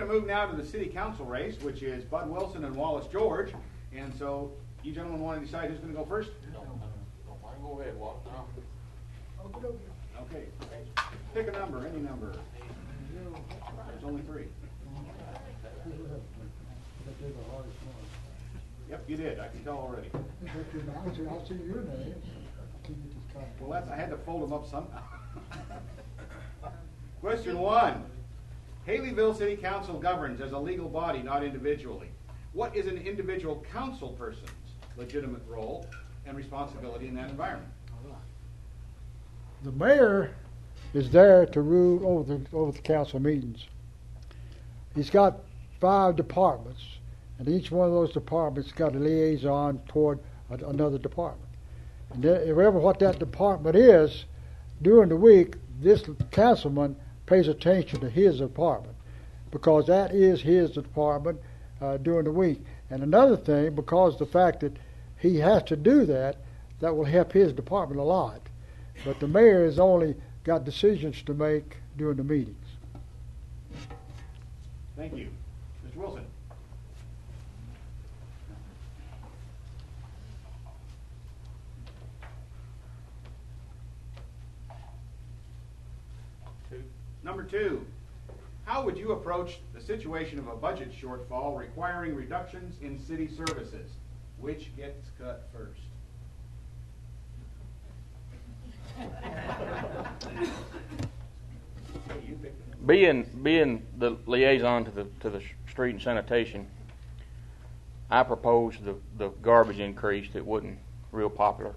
to move now to the city council race, which is Bud Wilson and Wallace George. And so, you gentlemen want to decide who's going to go first? No. Go ahead, Wallace. Okay. Pick a number, any number. There's only 3. Yep, you did. I can tell already. I'll see your name. Well, I had to fold them up somehow. Question 1. Haleyville City Council governs as a legal body, not individually. What is an individual council person's legitimate role and responsibility in that environment? The mayor is there to rule over the council meetings. He's got 5 departments, and each one of those departments got a liaison toward another department. And whatever what that department is, during the week, this councilman pays attention to his department, because that is his department during the week. And another thing, because the fact that he has to do that, that will help his department a lot. But the mayor has only got decisions to make during the meetings. Thank you. Mr. Wilson. Number 2, how would you approach the situation of a budget shortfall requiring reductions in city services? Which gets cut first? Being the liaison to the street and sanitation, I proposed the garbage increase that wasn't real popular.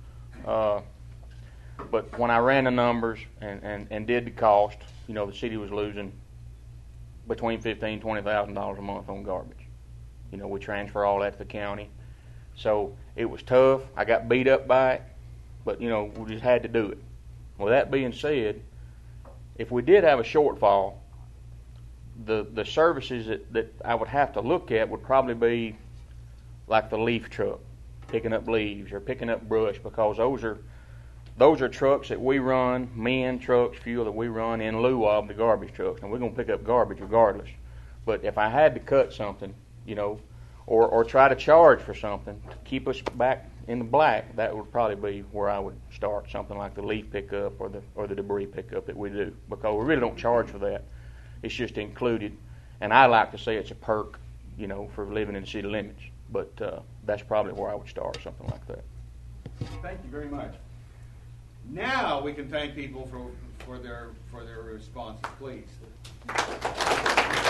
But when I ran the numbers and did the cost, the city was losing between $15,000-$20,000 a month on garbage. We transfer all that to the county. So it was tough. I got beat up by it, but we just had to do it. With that being said, if we did have a shortfall, the services that I would have to look at would probably be like the leaf truck, picking up leaves or picking up brush, because those are trucks that we run, men, trucks, fuel that we run in lieu of the garbage trucks. And we're going to pick up garbage regardless. But if I had to cut something, or try to charge for something to keep us back in the black, that would probably be where I would start, something like the leaf pickup or the debris pickup that we do, because we really don't charge for that. It's just included. And I like to say it's a perk, for living in the city limits. But that's probably where I would start, something like that. Thank you very much. Now we can thank people for their responses, please.